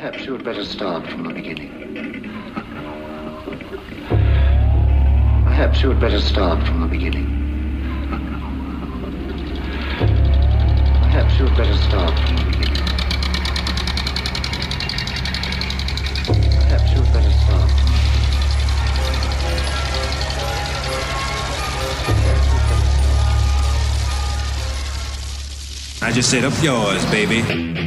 Perhaps you had better start from the beginning. Perhaps you had better start from the beginning. Perhaps you had better start from the beginning. Perhaps you had better start. I just said up yours, baby.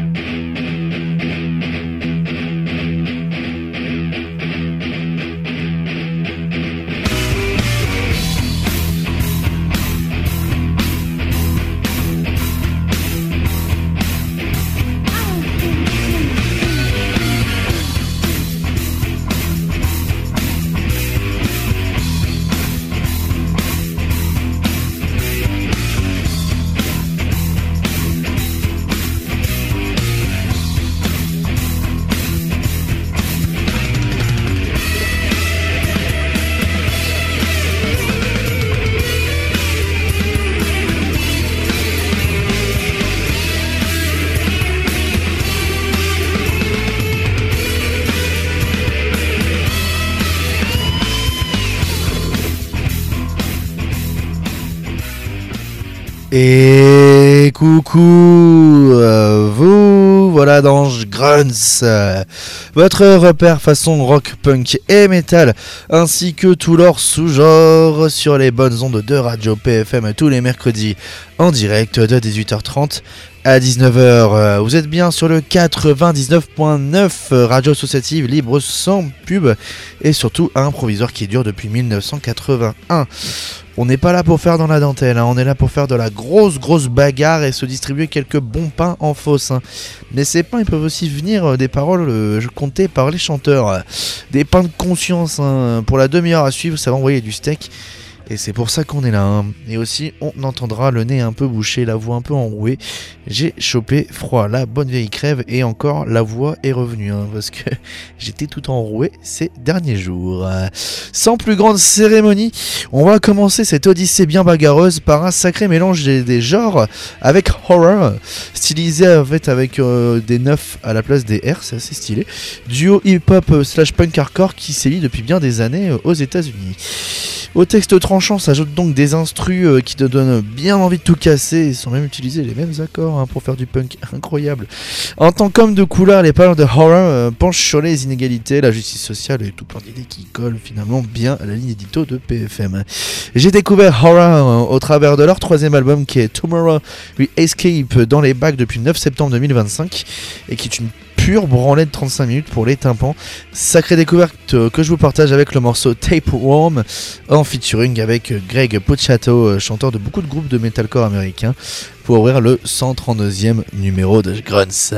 Et coucou, vous voilà dans Grunts, votre repère façon rock, punk et metal, ainsi que tout leur sous-genre sur les bonnes ondes de Radio PFM tous les mercredis en direct de 18h30 à 19h. Vous êtes bien sur le 99.9 radio associative libre sans pub et surtout un provisoire qui dure depuis 1981. On n'est pas là pour faire dans la dentelle, on est là pour faire de la grosse bagarre et se distribuer quelques bons pains en fosse. Mais ces pains, ils peuvent aussi venir des paroles comptées par les chanteurs. Des pains de conscience, pour la demi-heure à suivre, ça va envoyer du steak. Et c'est pour ça qu'on est là. Et aussi, on entendra le nez un peu bouché, la voix un peu enrouée. J'ai chopé froid, la bonne vieille crève. Et encore, la voix est revenue. Parce que j'étais tout enroué ces derniers jours. Sans plus grande cérémonie, on va commencer cette odyssée bien bagarreuse par un sacré mélange des genres avec horror. Stylisé avec des 9 à la place des R, c'est assez stylé. Duo hip-hop / punk hardcore qui sévit depuis bien des années aux États-Unis. Au texte tranchant s'ajoutent donc des instrus qui te donnent bien envie de tout casser et sans même utiliser les mêmes accords pour faire du punk incroyable. En tant qu'homme de couleur, les paroles de horror penchent sur les inégalités, la justice sociale et tout plein d'idées qui collent finalement bien à la ligne édito de PFM. J'ai découvert horror au travers de leur troisième album qui est Tomorrow We Escape dans les bacs depuis le 9 septembre 2025 et qui est une pure branlette de 35 minutes pour les tympans. Sacrée découverte que je vous partage avec le morceau Tapeworm en featuring avec Greg Puciato, chanteur de beaucoup de groupes de metalcore américains, pour ouvrir le 132e numéro de Grunts.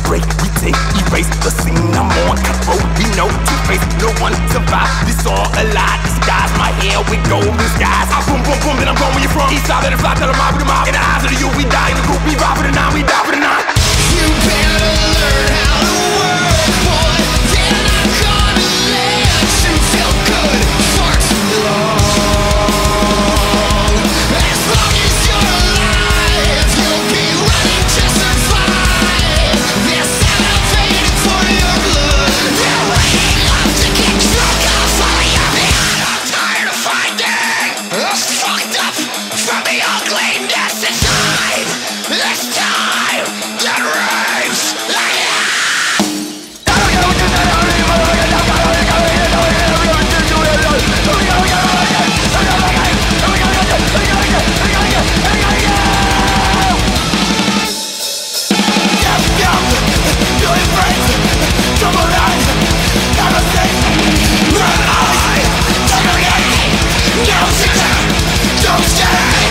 break, retake, erase the scene. I'm on cutthroat, we know two-face, no one survive. This all a lie, disguise my hair with golden skies. I boom, boom, boom, then I'm going where you from. East side of the block, tell 'em I with the mob. In the eyes of the youth, we die in the group, we ride for the nine, we die for the nine. You better learn how to work, boy. They're not gonna let you feel good for too long. As long as you're alive, you'll be running to survive. They're salivating for your blood. They're waiting up to get drunk off all your man. I'm tired of finding us fucked up from the ugliness inside. It's time to raise the don't stay.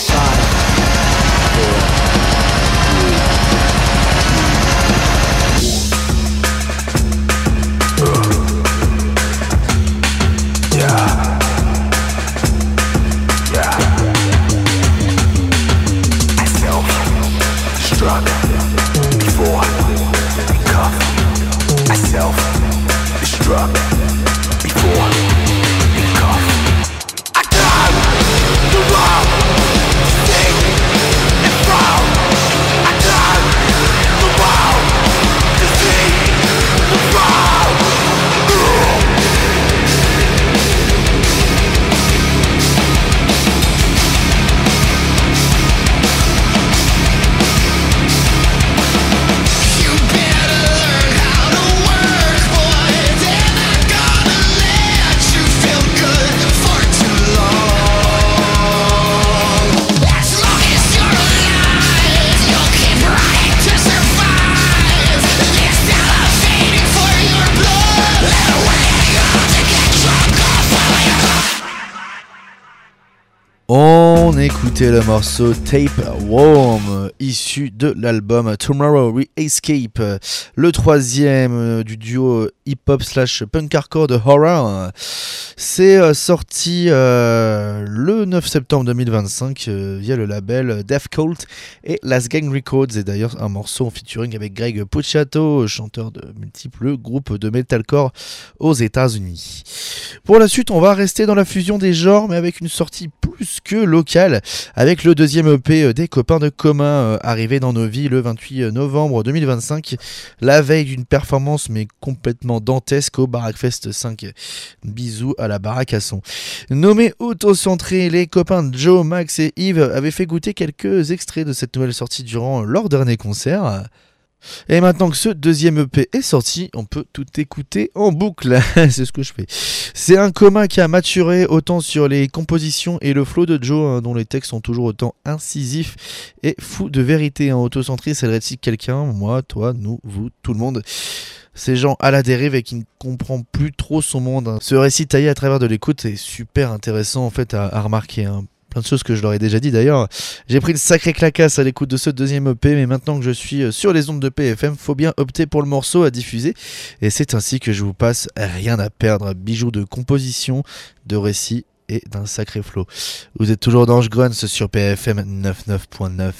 On écoutait le morceau Tapeworm, issu de l'album Tomorrow Re-Escape, le troisième du duo hip-hop / punk hardcore de Horror. C'est sorti le 9 septembre 2025 via le label Death Cult et Last Gang Records, et d'ailleurs un morceau en featuring avec Greg Puciato, chanteur de multiples groupes de metalcore aux États-Unis. Pour la suite, on va rester dans la fusion des genres, mais avec une sortie plus que locale, avec le deuxième EP des copains de commun, arrivé dans nos vies le 28 novembre 2025, la veille d'une performance mais complètement dantesque au Barackfest 5. Bisous à la baraque à son. Nommés auto-centrés, les copains de Joe, Max et Yves avaient fait goûter quelques extraits de cette nouvelle sortie durant leur dernier concert. Et maintenant que ce deuxième EP est sorti, on peut tout écouter en boucle. C'est ce que je fais. C'est un commun qui a maturé autant sur les compositions et le flow de Joe, dont les textes sont toujours autant incisifs et fous de vérité. Autocentré, c'est le récit de quelqu'un, moi, toi, nous, vous, tout le monde. Ces gens à la dérive et qui ne comprend plus trop son monde. Ce récit taillé à travers de l'écoute est super intéressant en fait à remarquer. Plein de choses que je leur ai déjà dit d'ailleurs. J'ai pris une sacrée clacasse à l'écoute de ce deuxième EP, mais maintenant que je suis sur les ondes de PFM, faut bien opter pour le morceau à diffuser. Et c'est ainsi que je vous passe Rien à perdre, bijou de composition, de récit et d'un sacré flow. Vous êtes toujours dans Grunts sur PFM 99.9.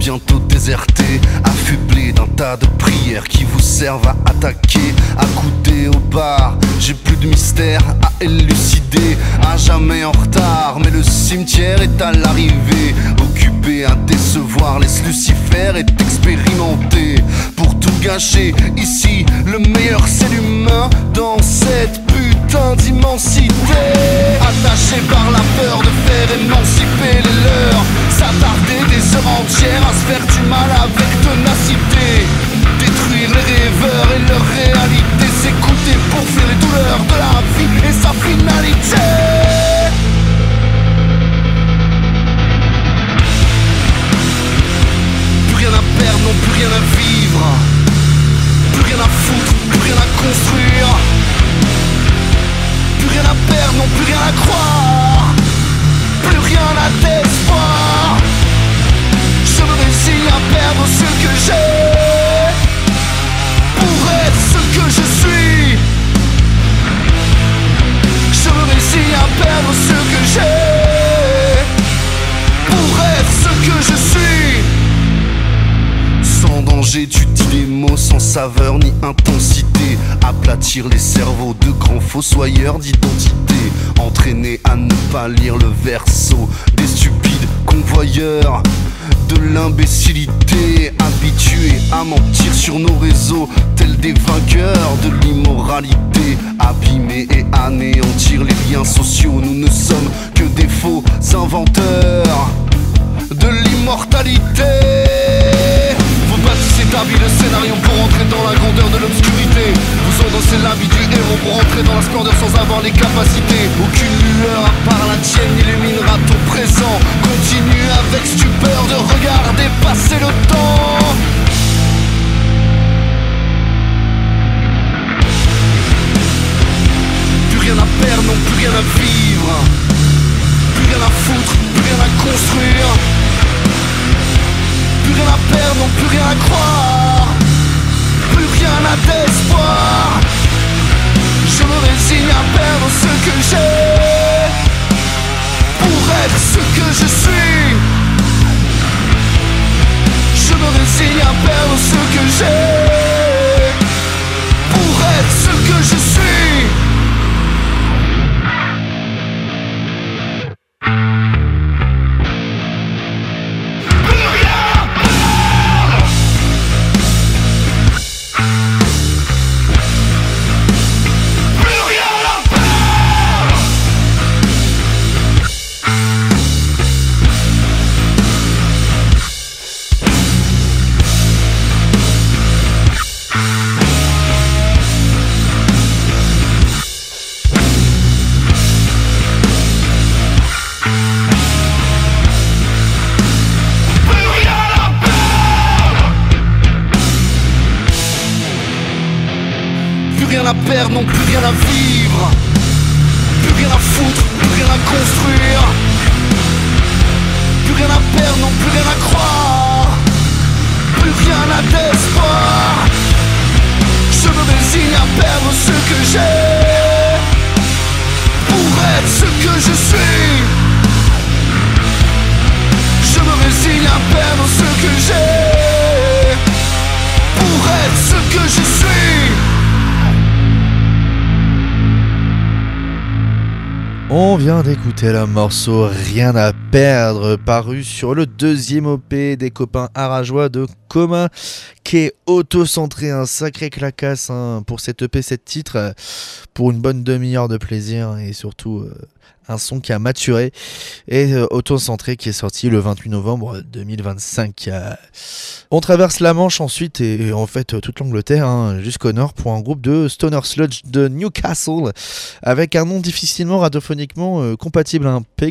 bientôt déserté, affublé d'un tas de prières qui vous servent à attaquer, accoudé au bar. J'ai plus de mystère à élucider, à jamais en retard, mais le cimetière est à l'arrivée. Occupé à décevoir, laisse Lucifer est expérimenté. Pour tout gâcher, ici, le meilleur c'est l'humain dans cette putain d'immensité. Attaché par la peur de faire émanciper les leurs, s'attarder des heures entières à se faire du mal avec ténacité. Détruire les rêveurs et leur réalité, s'écouter pour fuir les douleurs de la vie et sa finalité. Plus rien à perdre, non plus rien à vivre. Plus rien à foutre, plus rien à construire. Plus rien à perdre, non plus rien à croire. Plus rien à d'espoir. Je me résigne à perdre ce que j'ai pour être ce que je suis. Je me résigne à perdre ce que j'ai pour être ce que je suis. Sans danger, tu dis des mots sans saveur ni intensité. Aplatir les cerveaux de grands fossoyeurs d'identité. Entraîner à ne pas lire le verso des stupides convoyeurs de l'imbécilité. Habitués à mentir sur nos réseaux, tels des vainqueurs de l'immoralité. Abîmer et anéantir les liens sociaux, nous ne sommes que des faux inventeurs de l'immortalité. Vous bâtissez établi le scénario pour entrer dans la grandeur de l'obscurité. Vous endossez l'habit du héros pour entrer dans la splendeur sans avoir les capacités. Aucune lueur à part la tienne n'illuminera ton présent. Continue avec stupeur de regarder passer le temps. Plus rien à perdre, non plus rien à vivre. Plus rien à foutre, plus rien à construire. Plus rien à perdre, non plus rien à croire. Plus rien à d'espoir. Je me résigne à perdre ce que j'ai pour être ce que je suis. Je me résigne à perdre ce que j'ai pour être ce que je suis. Rien à perdre, non plus rien à vivre. Plus rien à foutre, plus rien à construire. Plus rien à perdre, non plus rien à croire. Plus rien à d'espoir. Je me résigne à perdre ce que j'ai pour être ce que je suis. Je me résigne à perdre ce que j'ai pour être ce que je suis. On vient d'écouter le morceau Rien à perdre, paru sur le deuxième OP des copains arageois de Coma, qui est auto-centré, un sacré clacasse pour cette EP, 7 titres, pour une bonne demi-heure de plaisir et surtout un son qui a maturé et auto-centré qui est sorti le 28 novembre 2025. On traverse la Manche ensuite et en fait toute l'Angleterre jusqu'au nord pour un groupe de stoner sludge de Newcastle avec un nom difficilement radiophoniquement compatible,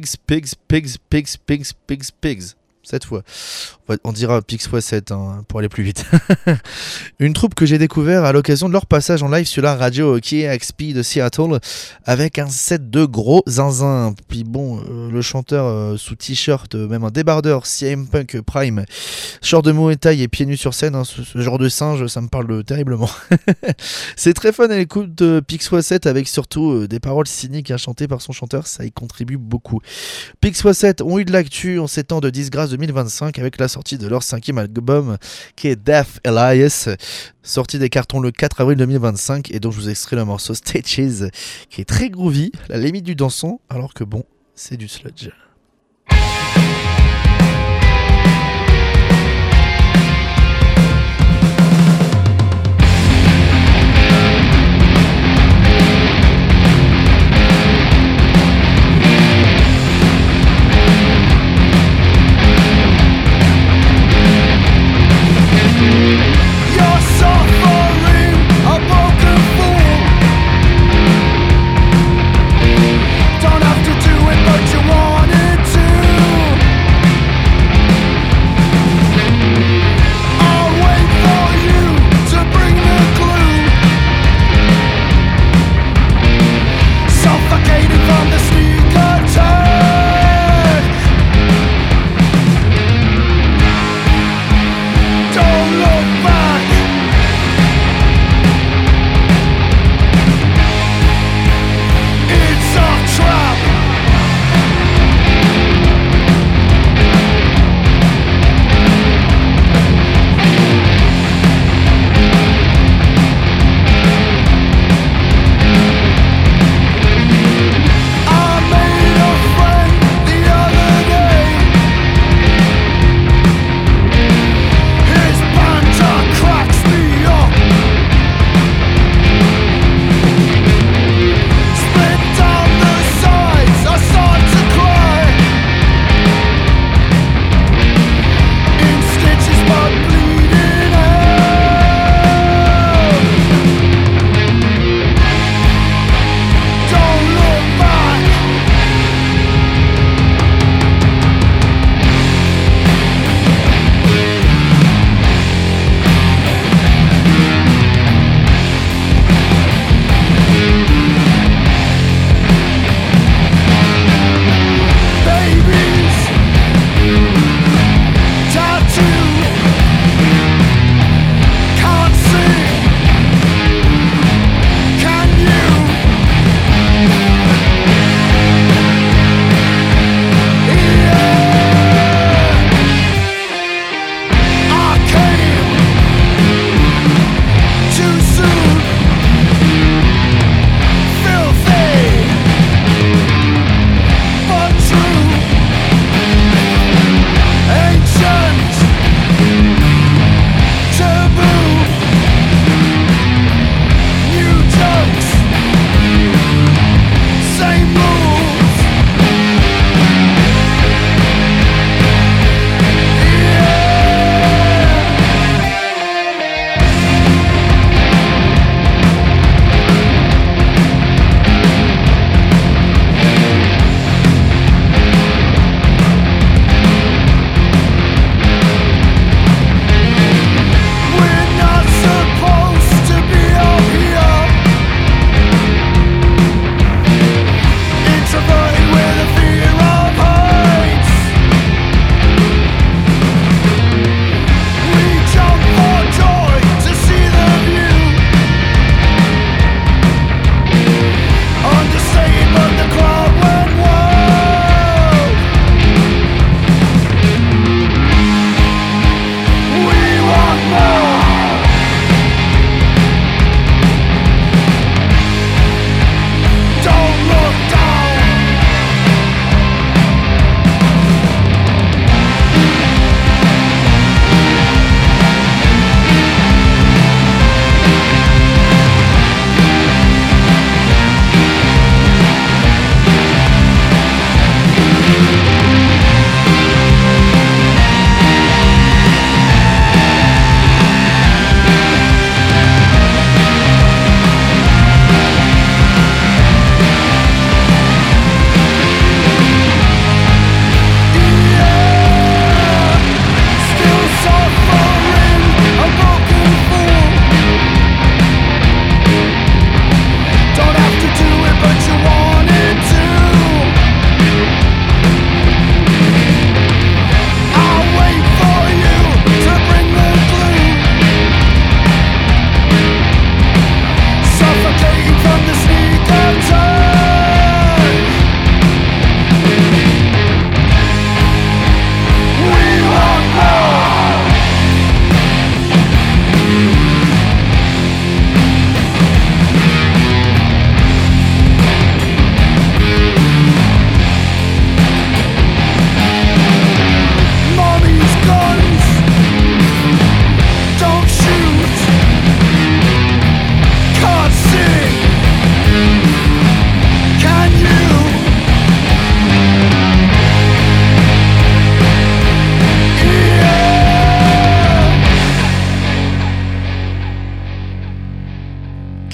Pigs. Cette fois, on dira Pix x 7 pour aller plus vite. Une troupe que j'ai découvert à l'occasion de leur passage en live sur la radio KXP de Seattle avec un set de gros zinzin. Puis bon, le chanteur sous t-shirt, même un débardeur CM Punk Prime, short de Muay Thai et pieds nus sur scène, ce genre de singe, ça me parle terriblement. C'est très fun à l'écoute de Pix x 7 avec surtout des paroles cyniques chantées par son chanteur, ça y contribue beaucoup. Pix x 7 ont eu de l'actu en ces temps de disgrâce 2025 avec la sortie de leur 5e album qui est Death Elias, sorti des cartons le 4 avril 2025, et donc je vous extrais le morceau Stitches qui est très groovy, la limite du dansant, alors que bon, c'est du sludge. You're suffering a broken fool. Don't have to do it, but you want it.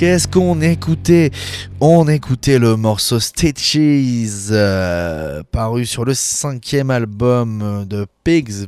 Qu'est-ce qu'on écoutait? On écoutait le morceau Stitches, paru sur le 5e album de Pigs,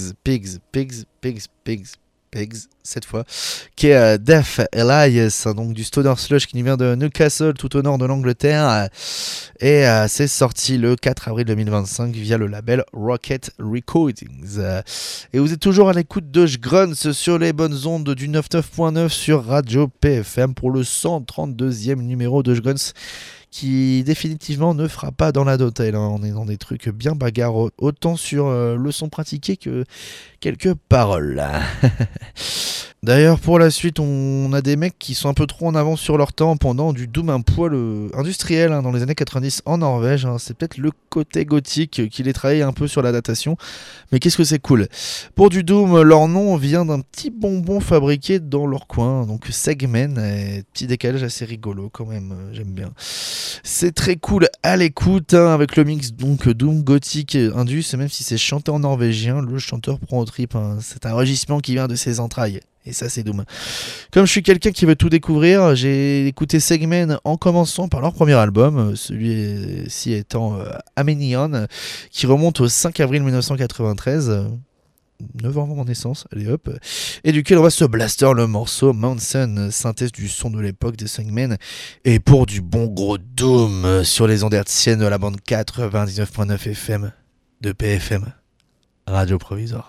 cette fois, qui est Death Elias, donc du stoner sludge qui nous vient de Newcastle, tout au nord de l'Angleterre, et c'est sorti le 4 avril 2025 via le label Rocket Recordings. Et vous êtes toujours à l'écoute de Grunts sur les bonnes ondes du 99.9 sur Radio PFM pour le 132e numéro de Grunts, qui définitivement ne fera pas dans la dentelle, hein. On est dans des trucs bien bagarres, autant sur le son pratiqué que quelques paroles. D'ailleurs, pour la suite, on a des mecs qui sont un peu trop en avance sur leur temps pendant du doom un poil industriel, hein, dans les années 90 en Norvège, hein. C'est peut-être le côté gothique qui les travaille un peu sur la datation, mais qu'est-ce que c'est cool. Pour du doom, leur nom vient d'un petit bonbon fabriqué dans leur coin, donc Segmen, petit décalage assez rigolo quand même, j'aime bien. C'est très cool à l'écoute, hein, avec le mix donc doom gothique indus, même si c'est chanté en norvégien, le chanteur prend au trip, hein. C'est un rugissement qui vient de ses entrailles. Et ça, c'est doom. Comme je suis quelqu'un qui veut tout découvrir, j'ai écouté Segmen en commençant par leur premier album, celui-ci étant Amenion, qui remonte au 5 avril 1993, 9 ans avant mon naissance, allez hop, et duquel on va se blaster le morceau Mountain, synthèse du son de l'époque des Segmen, et pour du bon gros doom sur les ondes hertziennes de la bande 99.9 FM de PFM, Radio Provisoire.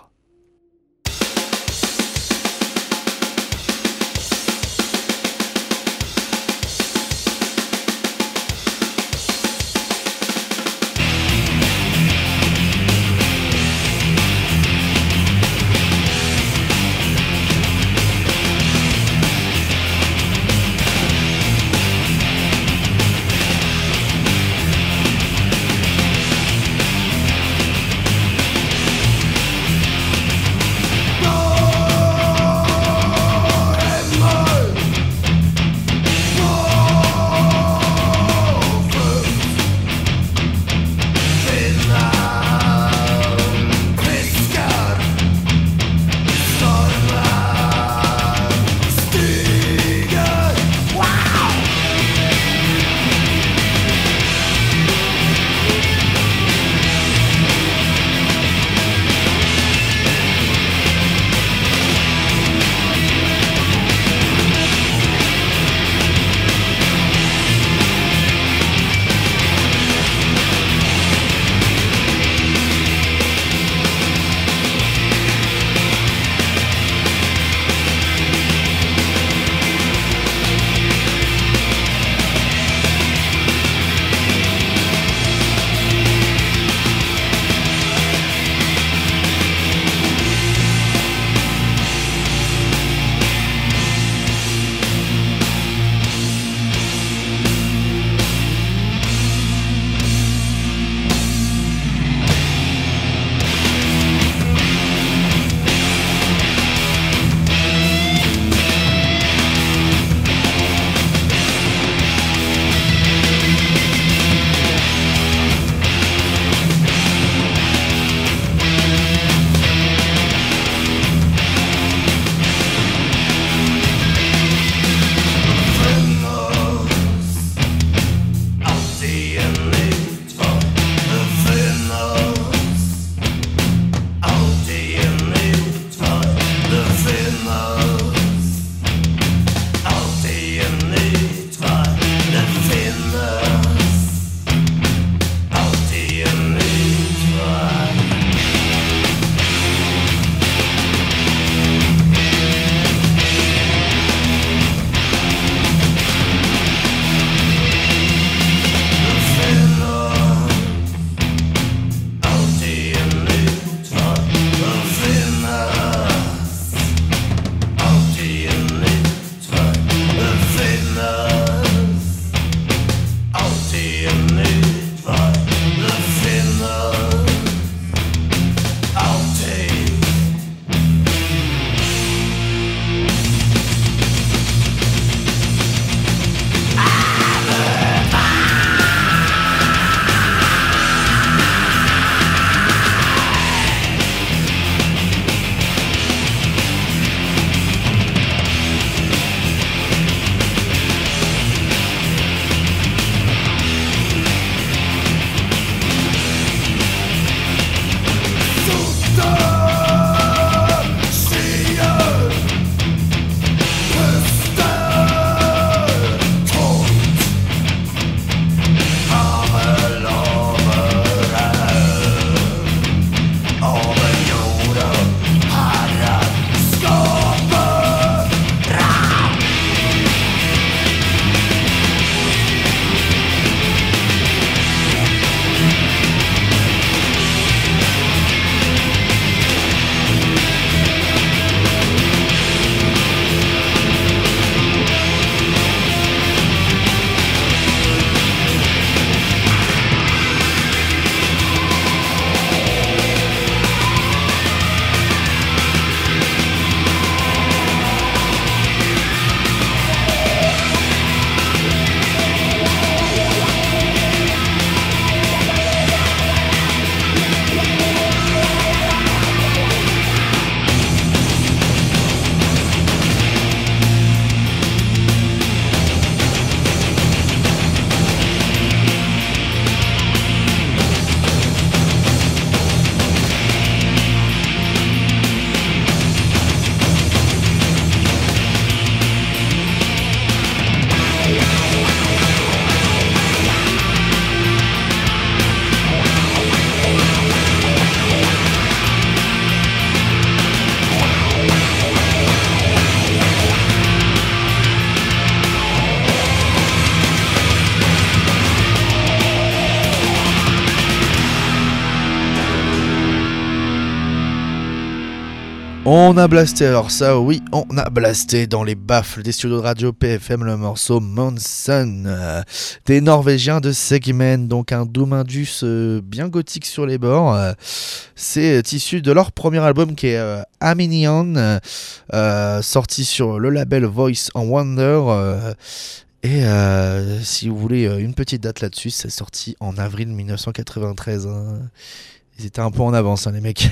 On a blasté, alors ça oui, on a blasté dans les baffles des studios de radio PFM le morceau Monsun des Norvégiens de Segmen, donc un doom indus bien gothique sur les bords. C'est issu de leur premier album qui est Aminion, sorti sur le label Voice and Wonder. Et si vous voulez une petite date là-dessus, c'est sorti en avril 1993. Hein. Ils étaient un peu en avance, hein, les mecs.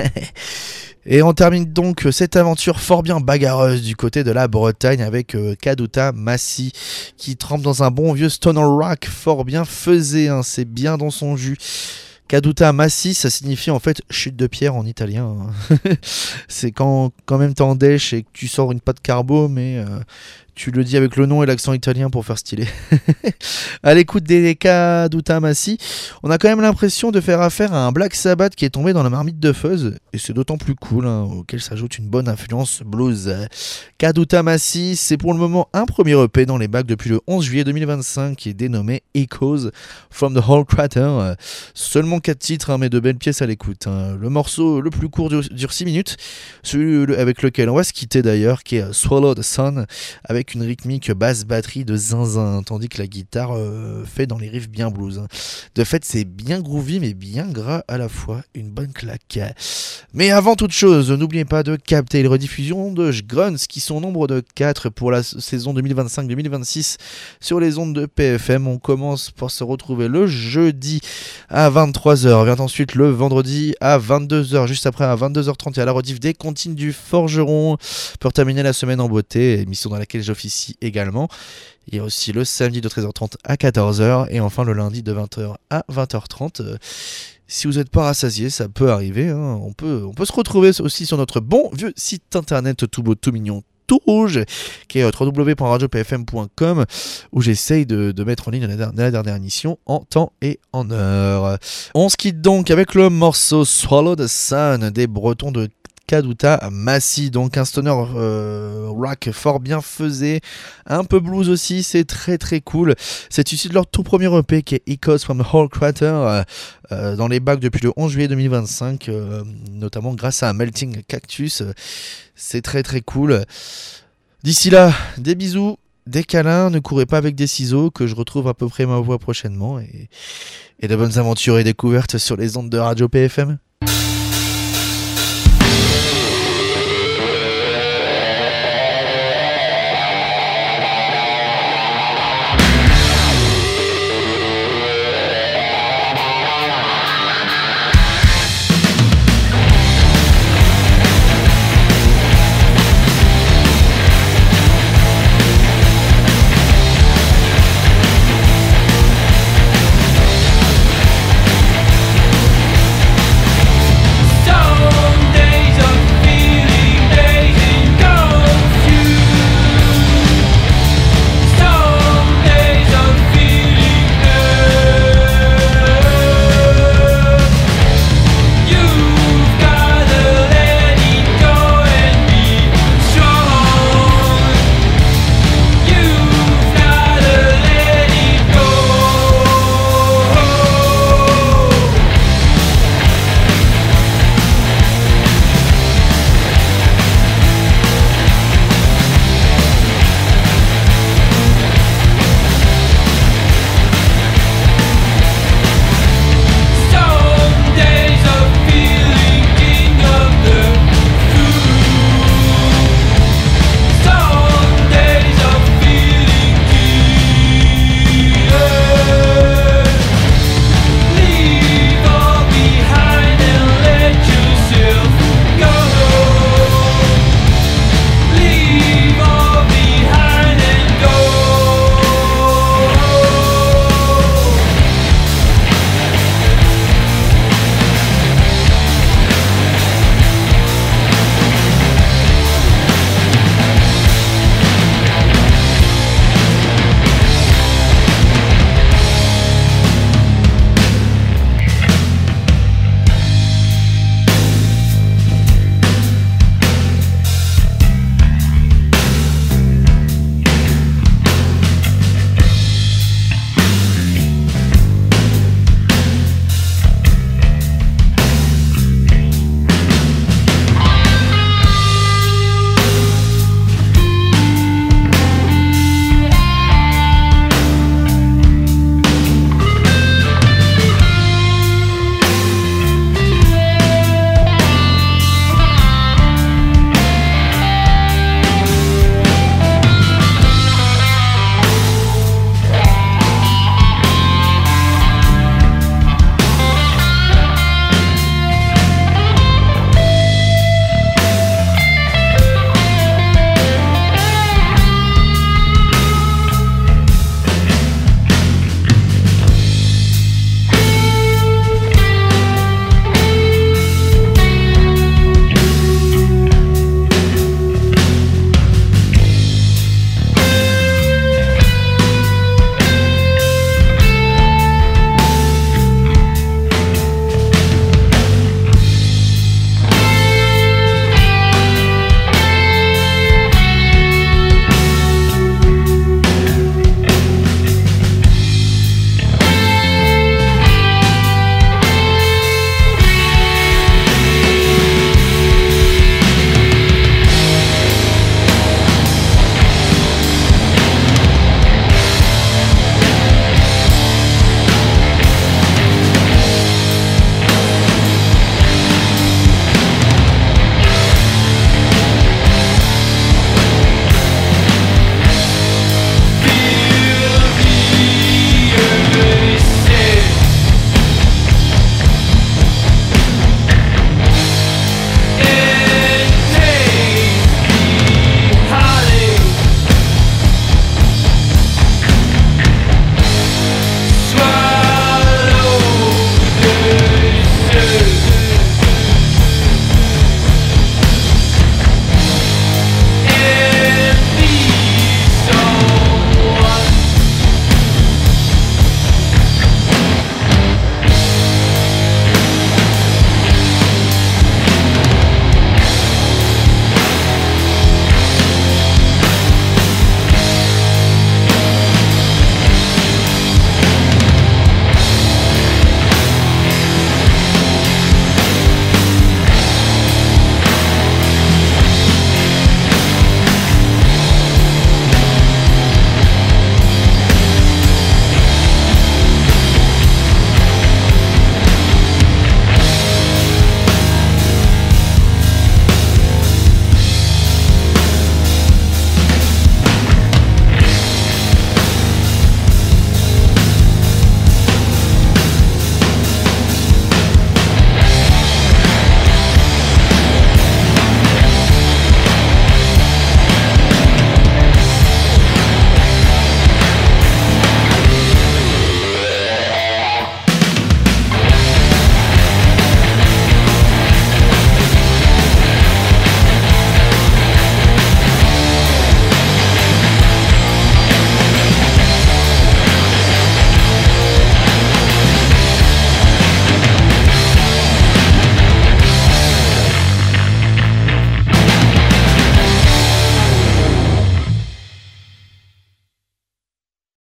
Et on termine donc cette aventure fort bien bagarreuse du côté de la Bretagne avec Kaduta Massi qui trempe dans un bon vieux stoner rock fort bien faisé, hein, c'est bien dans son jus. Kaduta Massi, ça signifie en fait chute de pierre en italien. C'est quand même t'es en dèche et que tu sors une pâte carbo, mais tu le dis avec le nom et l'accent italien pour faire stylé. À l'écoute des Kaduta Massi, on a quand même l'impression de faire affaire à un Black Sabbath qui est tombé dans la marmite de fuzz, et c'est d'autant plus cool, hein, auquel s'ajoute une bonne influence blues. Kaduta Massi, c'est pour le moment un premier EP dans les bacs depuis le 11 juillet 2025 qui est dénommé Echoes from the Whole Crater. Seulement 4 titres, hein, mais de belles pièces à l'écoute. Hein. Le morceau le plus court dure 6 minutes, celui avec lequel on va se quitter d'ailleurs, qui est Swallow the Sun, avec une rythmique basse batterie de zinzin, tandis que la guitare fait dans les riffs bien blues. Hein. De fait, c'est bien groovy mais bien gras à la fois, une bonne claque. Mais avant toute chose, n'oubliez pas de capter les rediffusions de Grunts qui sont au nombre de 4 pour la saison 2025-2026 sur les ondes de PFM. On commence par se retrouver le jeudi à 23h, vient ensuite le vendredi à 22h, juste après à 22h30 et à la rediff des Comptines du Forgeron pour terminer la semaine en beauté, émission dans laquelle j'officie également. Il y a aussi le samedi de 13h30 à 14h et enfin le lundi de 20h à 20h30. Si vous n'êtes pas rassasié, ça peut arriver, hein. On peut se retrouver aussi sur notre bon vieux site internet tout beau, tout mignon, tout rouge, qui est www.radiopfm.com, où j'essaye de mettre en ligne la dernière émission en temps et en heure. On se quitte donc avec le morceau Swallow the Sun des Bretons de Kaduta Massi, donc un stoner rock fort bien faisé, un peu blues aussi, c'est très très cool. C'est issu de leur tout premier EP qui est Echoes from the Whole Crater, dans les bacs depuis le 11 juillet 2025, notamment grâce à un Melting Cactus. C'est très très cool. D'ici là, des bisous, des câlins, ne courez pas avec des ciseaux, que je retrouve à peu près ma voix prochainement, et de bonnes aventures et découvertes sur les ondes de Radio PFM.